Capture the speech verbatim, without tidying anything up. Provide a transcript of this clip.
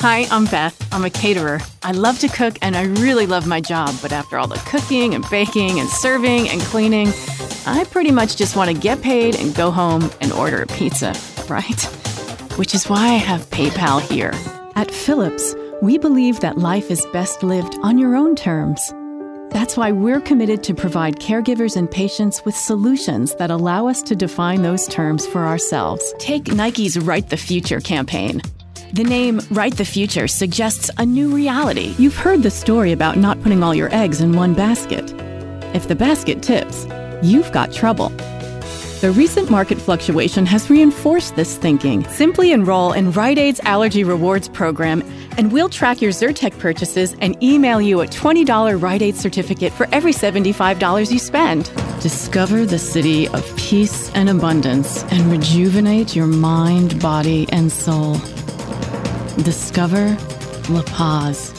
Hi, I'm Beth. I'm a caterer. I love to cook and I really love my job, but after all the cooking and baking and serving and cleaning, I pretty much just want to get paid and go home and order a pizza, right? Which is why I have PayPal here. At Philips, we believe that life is best lived on your own terms. That's why we're committed to provide caregivers and patients with solutions that allow us to define those terms for ourselves. Take Nike's Write the Future campaign. The name Write the Future suggests a new reality. You've heard the story about not putting all your eggs in one basket. If the basket tips, you've got trouble. The recent market fluctuation has reinforced this thinking. Simply enroll in Rite Aid's Allergy Rewards program, and we'll track your Zyrtec purchases and email you a twenty dollars Rite Aid certificate for every seventy-five dollars you spend. Discover the city of peace and abundance and rejuvenate your mind, body, and soul. Discover La Paz.